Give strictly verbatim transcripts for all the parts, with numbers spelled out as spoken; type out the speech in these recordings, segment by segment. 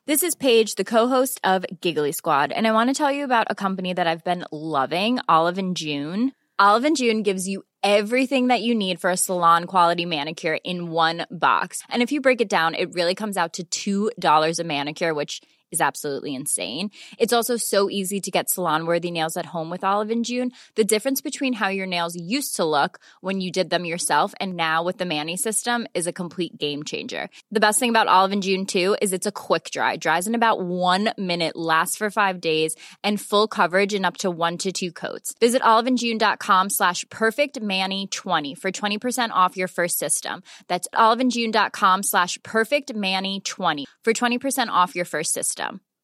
This is Paige, the co-host of Giggly Squad, and I want to tell you about a company that I've been loving, Olive and June. Olive and June gives you everything that you need for a salon-quality manicure in one box. And if you break it down, it really comes out to two dollars a manicure, which is absolutely insane. It's also so easy to get salon-worthy nails at home with Olive and June. The difference between how your nails used to look when you did them yourself and now with the Mani system is a complete game changer. The best thing about Olive and June, too, is it's a quick dry. Dries in about one minute, lasts for five days, and full coverage in up to one to two coats. Visit oliveandjune.com slash perfectmani20 for twenty percent off your first system. That's oliveandjune.com slash perfectmani20 for twenty percent off your first system.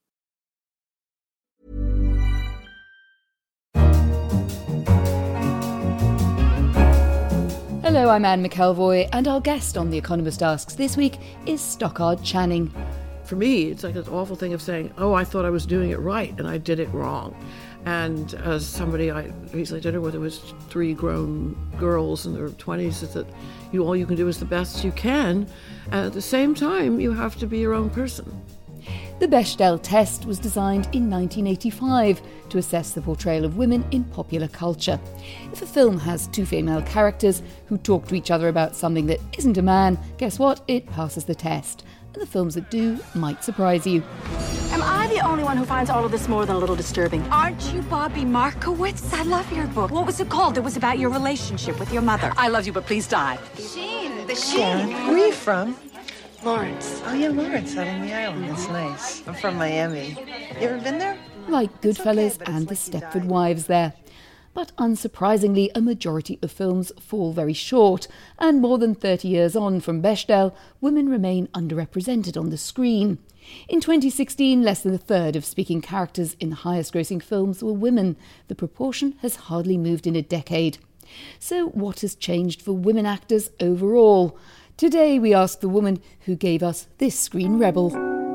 Hello, I'm Anne McElvoy, and our guest on The Economist Asks this week is Stockard Channing. For me, it's like this awful thing of saying, oh, I thought I was doing it right, and I did it wrong. And as somebody I recently dinner with, it was three grown girls in their twenties, is that you all you can do is the best you can, and at the same time, you have to be your own person. The Bechdel test was designed in nineteen eighty-five to assess the portrayal of women in popular culture. If a film has two female characters who talk to each other about something that isn't a man, guess what? It passes the test. And the films that do might surprise you. Am I the only one who finds all of this more than a little disturbing? Aren't you Bobby Markowitz? I love your book. What was it called? It was about your relationship with your mother. I love you, but please die. Sheen, the Sheen. Where are you from? Lawrence. Oh, yeah, Lawrence, out on the island. That's nice. I'm from Miami. You ever been there? Like Goodfellas okay, and The it's like you Stepford died. Wives there. But unsurprisingly, a majority of films fall very short, and more than thirty years on from Bechdel, women remain underrepresented on the screen. In twenty sixteen, less than a third of speaking characters in the highest-grossing films were women. The proportion has hardly moved in a decade. So what has changed for women actors overall? Today we ask the woman who gave us this screen rebel.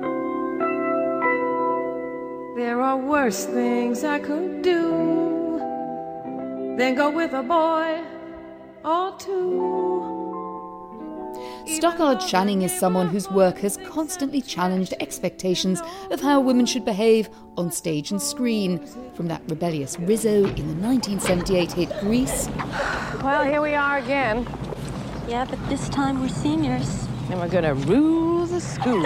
There are worse things I could do than go with a boy or two. Stockard Channing is someone whose work has constantly challenged expectations of how women should behave on stage and screen. From that rebellious Rizzo in the nineteen seventy-eight hit Grease. Well, here we are again. Yeah, but this time we're seniors. And we're gonna rule the school.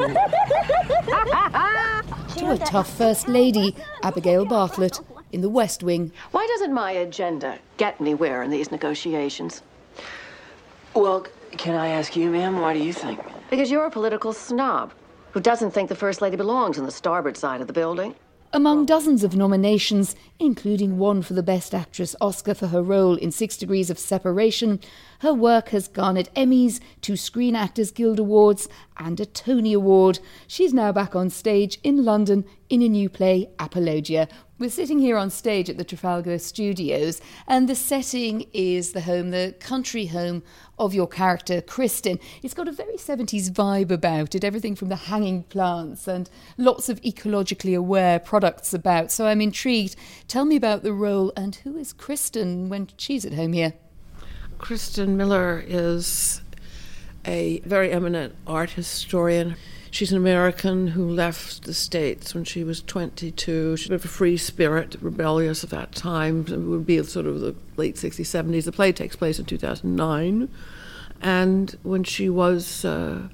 To a tough First Lady, Abigail Bartlett, in The West Wing. Why doesn't my agenda get anywhere in these negotiations? Well, can I ask you, ma'am, why do you think? Because you're a political snob who doesn't think the First Lady belongs on the starboard side of the building. Among dozens of nominations, including one for the Best Actress Oscar for her role in Six Degrees of Separation, her work has garnered Emmys, two Screen Actors Guild Awards and a Tony Award. She's now back on stage in London in a new play, Apologia. We're sitting here on stage at the Trafalgar Studios, and the setting is the home, the country home of your character, Kristen. It's got a very seventies vibe about it, everything from the hanging plants and lots of ecologically aware products about. So I'm intrigued. Tell me about the role, and who is Kristen when she's at home here? Kristen Miller is a very eminent art historian. She's an American who left the States when she was twenty-two. She's a bit of a free spirit, rebellious at that time. It would be sort of the late sixties, seventies. The play takes place in two thousand nine. And when she was uh,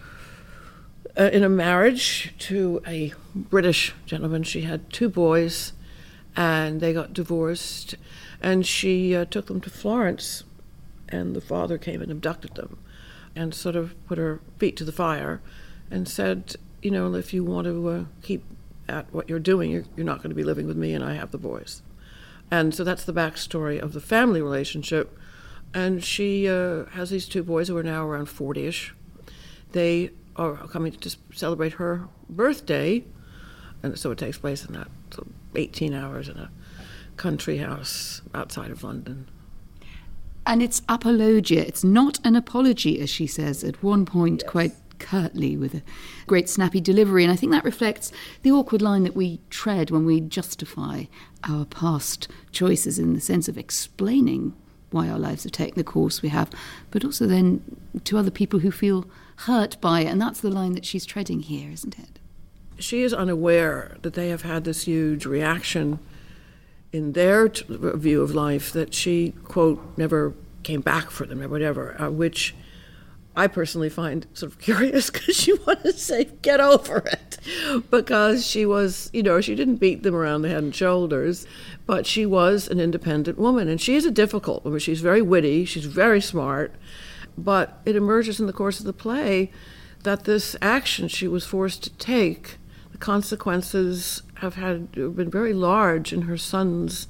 in a marriage to a British gentleman, she had two boys, and they got divorced. And she uh, took them to Florence, and the father came and abducted them and sort of put her feet to the fire and said, you know, if you want to uh, keep at what you're doing, you're, you're not going to be living with me, and I have the boys. And so that's the backstory of the family relationship. And she uh, has these two boys who are now around forty-ish. They are coming to celebrate her birthday, and so it takes place in that so eighteen hours in a country house outside of London. And it's apologia. It's not an apology, as she says at one point, yes. Quite curtly, with a great snappy delivery. And I think that reflects the awkward line that we tread when we justify our past choices, in the sense of explaining why our lives have taken the course we have, but also then to other people who feel hurt by it. And that's the line that she's treading here, isn't it? she is unaware that they have had this huge reaction in their t- view of life that she, quote, never came back for them or whatever, uh, which I personally find sort of curious because you want to say, get over it. Because she was, you know, she didn't beat them around the head and shoulders, but she was an independent woman. And she is a difficult woman. She's very witty, she's very smart, but it emerges in the course of the play that this action she was forced to take, the consequences have had have been very large in her son's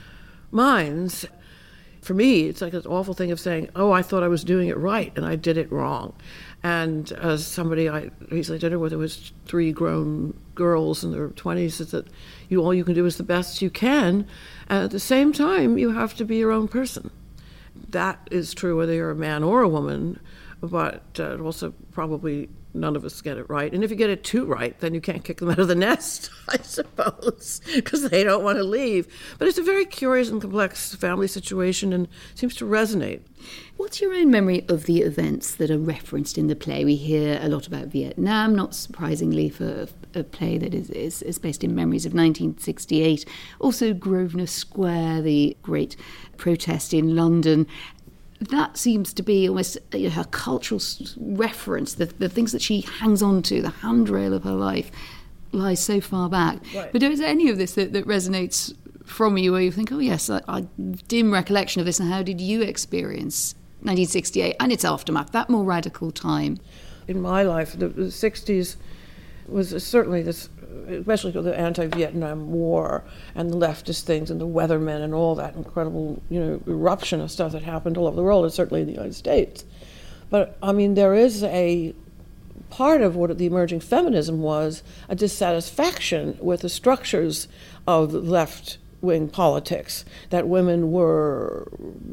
minds. For me, it's like an awful thing of saying, oh, I thought I was doing it right, and I did it wrong. And as somebody I recently did it with, it was three grown girls in their twenties, is that you all you can do is the best you can, and at the same time, you have to be your own person. That is true whether you're a man or a woman, but uh, also probably none of us get it right. And if you get it too right, then you can't kick them out of the nest, I suppose, because they don't want to leave. But it's a very curious and complex family situation and seems to resonate. What's your own memory of the events that are referenced in the play? We hear a lot about Vietnam, not surprisingly for a play that is, is, is based in memories of nineteen sixty-eight. Also Grosvenor Square, the great protest in London. That seems to be almost you know, her cultural reference, the, the things that she hangs on to, the handrail of her life lies so far back. Right. But is there any of this that, that resonates from you where you think, oh yes, I, I dim recollection of this, and how did you experience nineteen sixty-eight and its aftermath, that more radical time? In my life, the, the sixties was certainly this, especially the anti-Vietnam War and the leftist things and the Weathermen and all that incredible, you know, eruption of stuff that happened all over the world, and certainly in the United States. But, I mean, there is a part of what the emerging feminism was, a dissatisfaction with the structures of left-wing politics, that women were,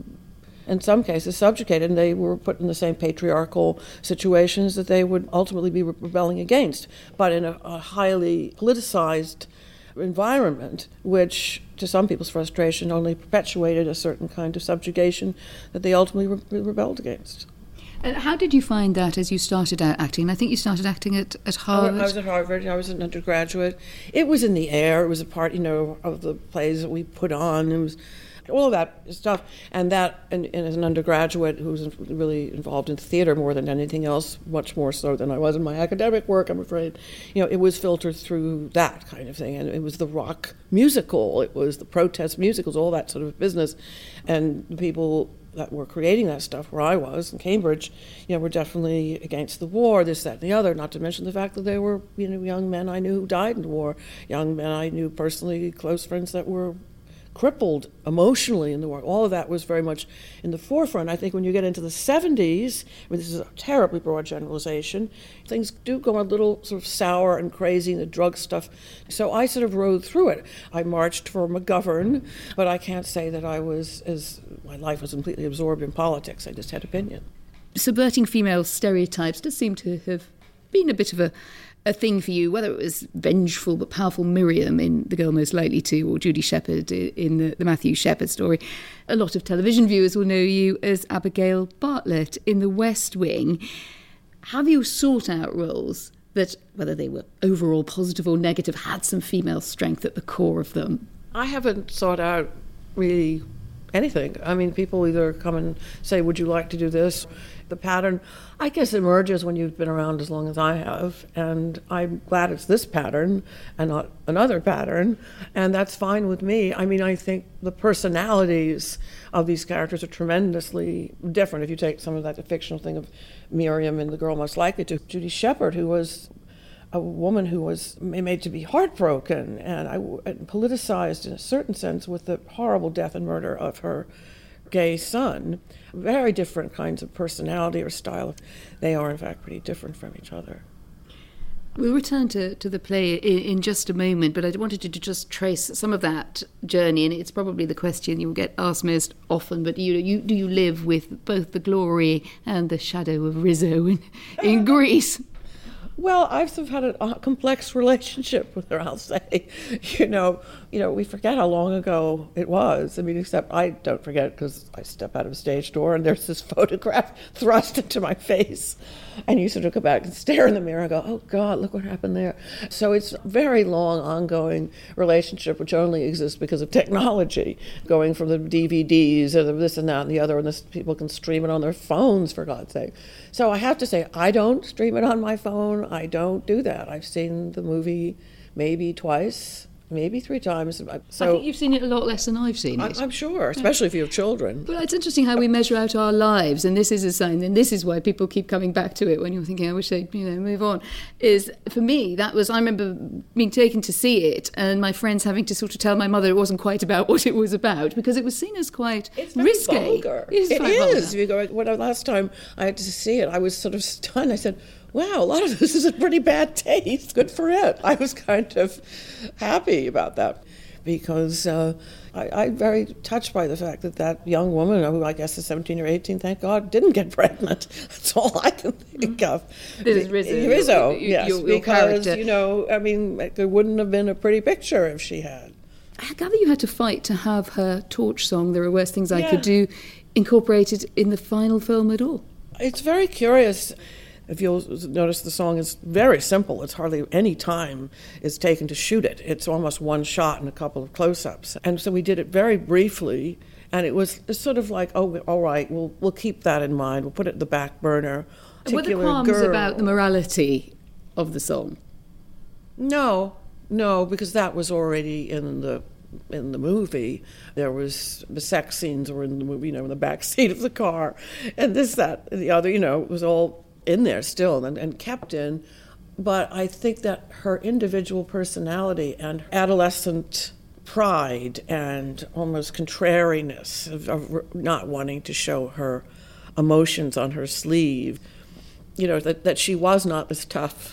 in some cases, subjugated, and they were put in the same patriarchal situations that they would ultimately be rebelling against, but in a, a highly politicized environment, which, to some people's frustration, only perpetuated a certain kind of subjugation that they ultimately re- rebelled against. And how did you find that as you started out acting? I think you started acting at, at Harvard. I was at Harvard. I was an undergraduate. It was in the air. It was a part, you know, of the plays that we put on. It was all of that stuff. And that, and, and as an undergraduate who was really involved in theater more than anything else, much more so than I was in my academic work, I'm afraid, you know, it was filtered through that kind of thing. And it was the rock musical. It was the protest musicals, all that sort of business. And the people that were creating that stuff where I was in Cambridge, you know, were definitely against the war, this, that, and the other, not to mention the fact that there were, you know, young men I knew who died in the war, young men I knew personally, close friends that were crippled emotionally in the war. All of that was very much in the forefront. I think when you get into the seventies, I mean, this is a terribly broad generalization, things do go a little sort of sour and crazy, and the drug stuff. So I sort of rode through it. I marched for McGovern, but I can't say that I was, as my life was completely absorbed in politics. I just had opinion. Subverting female stereotypes does seem to have been a bit of a a thing for you, whether it was vengeful but powerful Miriam in The Girl Most Likely To, or Judy Shepherd in the, the Matthew Shepard story. A lot of television viewers will know you as Abigail Bartlett in The West Wing. Have you sought out roles that, whether they were overall positive or negative, had some female strength at the core of them? I haven't sought out really anything. I mean, people either come and say, would you like to do this? The pattern, I guess, emerges when you've been around as long as I have, and I'm glad it's this pattern and not another pattern, and that's fine with me. I mean, I think the personalities of these characters are tremendously different. If you take some of that fictional thing of Miriam and The Girl Most Likely To, Judy Shepherd, who was a woman who was made to be heartbroken and, I, and politicized in a certain sense with the horrible death and murder of her gay son. Very different kinds of personality or style. They are, in fact, pretty different from each other. We'll return to, to the play in, in just a moment, but I wanted to just trace some of that journey, and it's probably the question you'll get asked most often, but you, you, do you live with both the glory and the shadow of Rizzo in, in Greece? Well, I've sort of had a, a complex relationship with her, I'll say. You know, you know, we forget how long ago it was. I mean, except I don't forget because I step out of a stage door and there's this photograph thrust into my face. And you sort of go back and stare in the mirror and go, oh, God, look what happened there. So it's a very long, ongoing relationship, which only exists because of technology, going from the D V Ds or the this and that and the other, and this, people can stream it on their phones, for God's sake. So I have to say, I don't stream it on my phone. I don't do that. I've seen the movie maybe twice, maybe three times. So I think you've seen it a lot less than I've seen it. I'm sure, especially if you have children. But it's interesting how we measure out our lives, and this is a sign, and this is why people keep coming back to it when you're thinking, I wish they'd, you know, move on. Is, for me, that was, I remember being taken to see it, and my friends having to sort of tell my mother it wasn't quite about what it was about, because it was seen as quite it's very risque. Vulgar. It is. It quite is. vulgar. You go, when the last time I had to see it, I was sort of stunned. I said, wow, a lot of this is a pretty bad taste. Good for it. I was kind of happy about that. Because uh, I, I'm very touched by the fact that that young woman, who I guess is seventeen or eighteen, thank God, didn't get pregnant. That's all I can think of. This is Rizzo. Rizzo, your, yes, your, your because, character. you know, I mean, it wouldn't have been a pretty picture if she had. I gather you had to fight to have her torch song, There Are Worse Things I Yeah. Could Do, incorporated in the final film at all. It's very curious. If you'll notice, the song is very simple. It's hardly any time is taken to shoot it. It's almost one shot and a couple of close-ups. And so we did it very briefly, and it was sort of like, oh, all right, we'll we'll keep that in mind. We'll put it in the back burner. Were the Particular qualms girl. about the morality of the song? No, no, because that was already in the in the movie. There was the sex scenes were in the movie, you know, in the back seat of the car, and this, that, and the other, you know, it was all in there still and, and kept in. But I think that her individual personality and adolescent pride and almost contrariness of, of not wanting to show her emotions on her sleeve, you know, that, that she was not as tough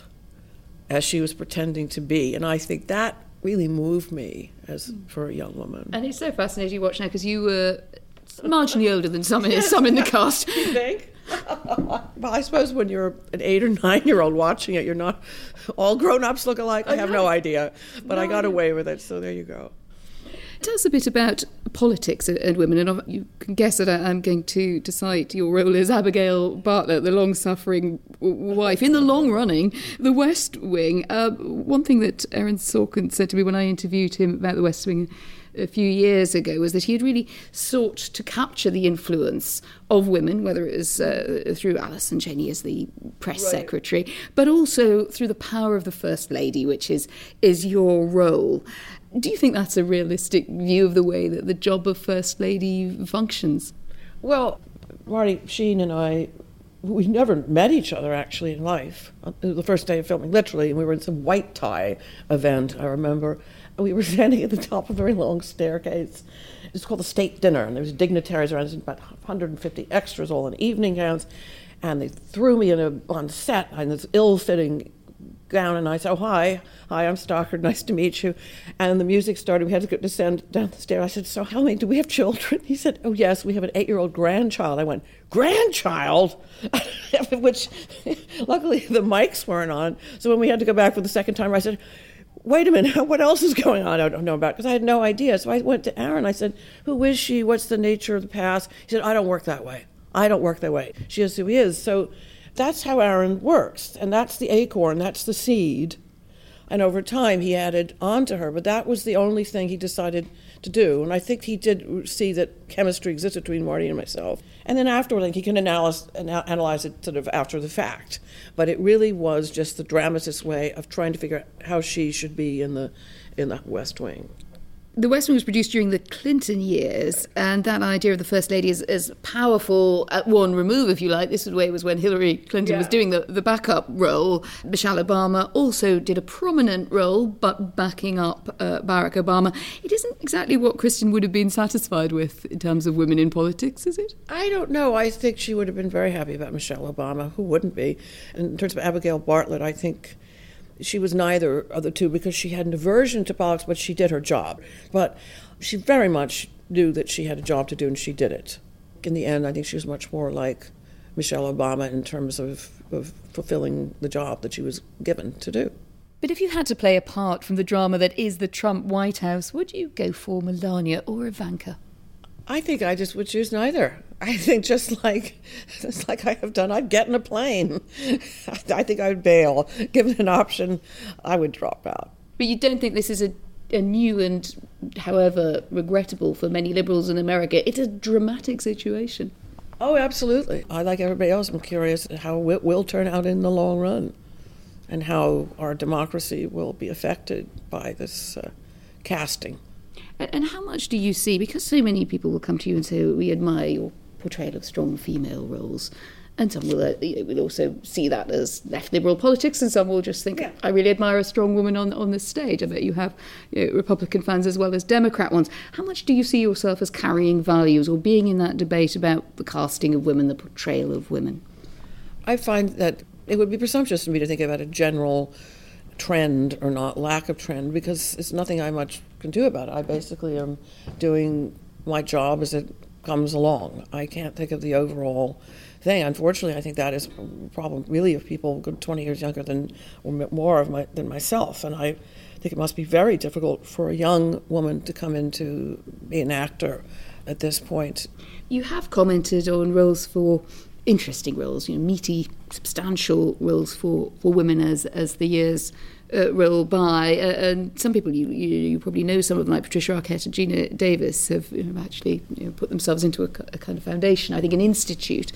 as she was pretending to be. And I think that really moved me as for a young woman. And it's so fascinating to watch now, because you were marginally older than some, some in the cast. You think? Well, I suppose when you're an eight or nine-year-old watching it, you're not all grown-ups look alike. I have no idea, but No I got idea. away with it, so there you go. Tell us a bit about politics and women, and you can guess that I'm going to, to cite your role as Abigail Bartlett, the long-suffering wife. In the long running, The West Wing. Uh, one thing that Aaron Sorkin said to me when I interviewed him about The West Wing a few years ago was that he had really sought to capture the influence of women, whether it was uh, through Alison Janney as the press Right. secretary, but also through the power of the First Lady, which is is your role. Do you think that's a realistic view of the way that the job of First Lady functions? Well, Marty Sheen and I, we never met each other actually in life. The first day of filming, literally, and we were in some white tie event, I remember. We were standing at the top of a very long staircase. It's called the state dinner, and there was dignitaries around, about one hundred fifty extras, all in evening gowns, and they threw me in a, on set in this ill-fitting gown, and I said, oh, hi, hi, I'm Stockard, nice to meet you. And the music started, we had to go descend down the stairs. I said, so Helmy, do we have children? He said, oh, yes, we have an eight-year-old grandchild. I went, grandchild? Which, luckily, the mics weren't on. So when we had to go back for the second time, I said, wait a minute, what else is going on I don't know about? Because I had no idea. So I went to Aaron. I said, who is she? What's the nature of the past? He said, I don't work that way. I don't work that way. She is who he is. So that's how Aaron works. And that's the acorn. That's the seed. And over time, he added on to her. But that was the only thing he decided to do. And I think he did see that chemistry existed between Marty and myself. And then afterward, I think he can analyze, analyze it sort of after the fact. But it really was just the dramatist's way of trying to figure out how she should be in the in the West Wing. The West Wing was produced during the Clinton years, and that idea of the First Lady is, is powerful at one remove, if you like. This way was when Hillary Clinton Yeah. was doing the, the backup role. Michelle Obama also did a prominent role, but backing up uh, Barack Obama. It isn't exactly what Christian would have been satisfied with in terms of women in politics, is it? I don't know. I think she would have been very happy about Michelle Obama. Who wouldn't be? And in terms of Abigail Bartlett, I think she was neither of the two because she had an aversion to politics, but she did her job. But she very much knew that she had a job to do, and she did it. In the end, I think she was much more like Michelle Obama in terms of of fulfilling the job that she was given to do. But if you had to play a part from the drama that is the Trump White House, would you go for Melania or Ivanka? I think I just would choose neither. I think just like just like I have done, I'd get in a plane. I think I would bail. Given an option, I would drop out. But you don't think this is a, a new and, however regrettable for many liberals in America, it's a dramatic situation? Oh, absolutely. I, like everybody else, I'm curious how it will turn out in the long run and how our democracy will be affected by this uh, casting. And how much do you see, because so many people will come to you and say, we admire your portrayal of strong female roles, and some will, uh, will also see that as left liberal politics, and some will just think, yeah. I really admire a strong woman on, on this stage. I bet you have you know, Republican fans as well as Democrat ones. How much do you see yourself as carrying values or being in that debate about the casting of women, the portrayal of women? I find that it would be presumptuous of me to think about a general trend or not lack of trend, because it's nothing I much can do about it. I basically am doing my job as it comes along. I can't think of the overall thing. Unfortunately, I think that is a problem really of people twenty years younger than or more of my than myself, and I think it must be very difficult for a young woman to come into be an actor at this point. You have commented on roles for interesting roles, you know, meaty, substantial roles for, for women as as the years uh, roll by. Uh, and some people, you, you you probably know some of them, like Patricia Arquette and Gina Davis, have you know, actually you know, put themselves into a, a kind of foundation, I think an institute,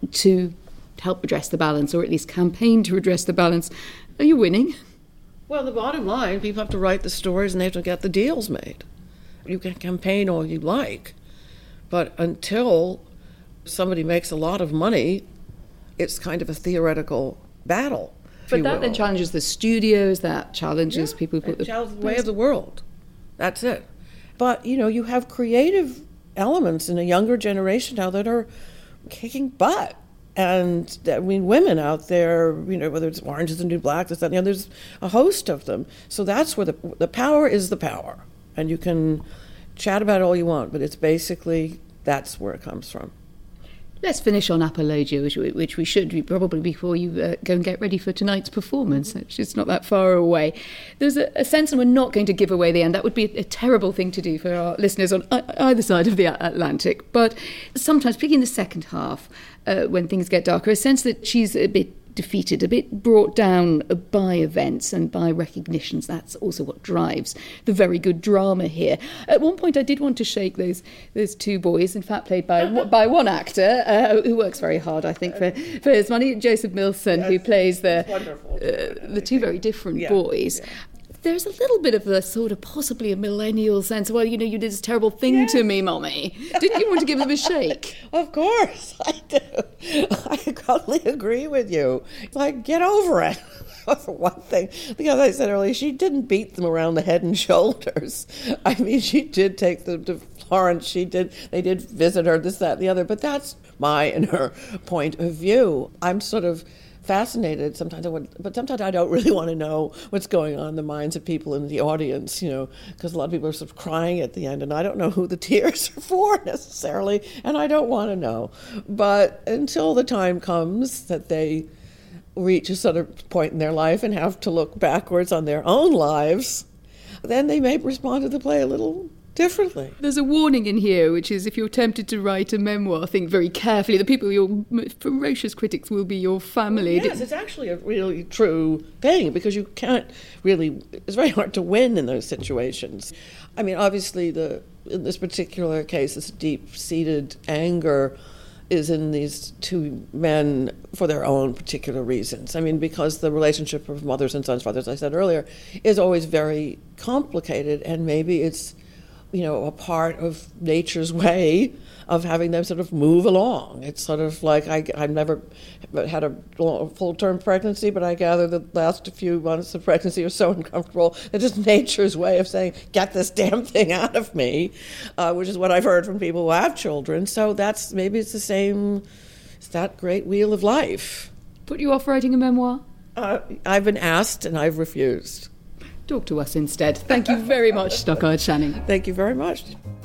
to help redress the balance, or at least campaign to redress the balance. Are you winning? Well, the bottom line, people have to write the stories and they have to get the deals made. You can campaign all you like, but until somebody makes a lot of money, it's kind of a theoretical battle. But that will. Then challenges the studios, that challenges yeah, people who put the challenges the way of the world. That's it. But, you know, you have creative elements in a younger generation now that are kicking butt. And, I mean, women out there, you know, whether it's Orange is the New Black, this, that, and the other, there's a host of them. So that's where the the power is the power. And you can chat about it all you want, but it's basically, that's where it comes from. Let's finish on Apologia, which we, which we should be probably before you uh, go and get ready for tonight's performance. It's not that far away. There's a, a sense that we're not going to give away the end. That would be a, a terrible thing to do for our listeners on I- either side of the Atlantic. But sometimes, particularly in the second half, uh, when things get darker, a sense that she's a bit defeated, a bit brought down by events and by recognitions. That's also what drives the very good drama here. At one point I did want to shake those those two boys, in fact played by by one actor uh, who works very hard, I think, for, for his money, Joseph Milson, yes, who plays the uh, the two very different yeah, boys. Yeah. There's a little bit of a sort of possibly a millennial sense, well, you know, you did this terrible thing yes. to me, Mommy. Didn't you want to give them a shake? Of course, I do. I totally agree with you. It's like, get over it, for one thing. Because I said earlier, she didn't beat them around the head and shoulders. I mean, she did take them to Florence. She did, they did visit her, this, that, and the other. But that's my and her point of view. I'm sort of fascinated sometimes, I would, but sometimes I don't really want to know what's going on in the minds of people in the audience, you know, because a lot of people are sort of crying at the end, and I don't know who the tears are for necessarily, and I don't want to know. But until the time comes that they reach a sort of point in their life and have to look backwards on their own lives, then they may respond to the play a little differently. There's a warning in here, which is if you're tempted to write a memoir, think very carefully. The people, your ferocious critics, will be your family. Well, yes, it's actually a really true thing, because you can't really, it's very hard to win in those situations. I mean, obviously, the in this particular case, this deep-seated anger is in these two men for their own particular reasons. I mean, because the relationship of mothers and sons, fathers, as I said earlier, is always very complicated, and maybe it's you know, a part of nature's way of having them sort of move along. It's sort of like, I, I've never had a full-term pregnancy, but I gather the last few months of pregnancy are so uncomfortable. It's just nature's way of saying, get this damn thing out of me, uh, which is what I've heard from people who have children. So that's, maybe it's the same, it's that great wheel of life. Put you off writing a memoir? Uh, I've been asked and I've refused. Talk to us instead. Thank you very much, Stockard Channing. Thank you very much.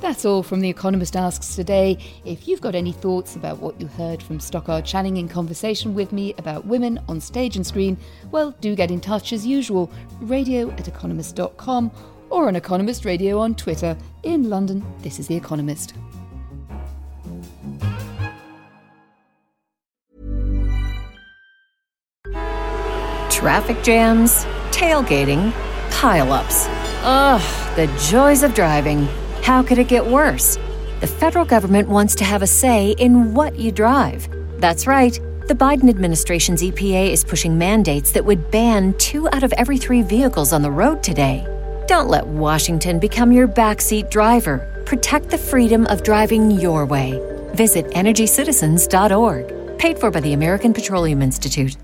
That's all from The Economist Asks today. If you've got any thoughts about what you heard from Stockard Channing in conversation with me about women on stage and screen, well, do get in touch as usual, radio at economist dot com or on Economist Radio on Twitter. In London, this is The Economist. Traffic jams, tailgating, pile-ups. Ugh, the joys of driving. How could it get worse? The federal government wants to have a say in what you drive. That's right. The Biden administration's E P A is pushing mandates that would ban two out of every three vehicles on the road today. Don't let Washington become your backseat driver. Protect the freedom of driving your way. Visit energy citizens dot org. Paid for by the American Petroleum Institute.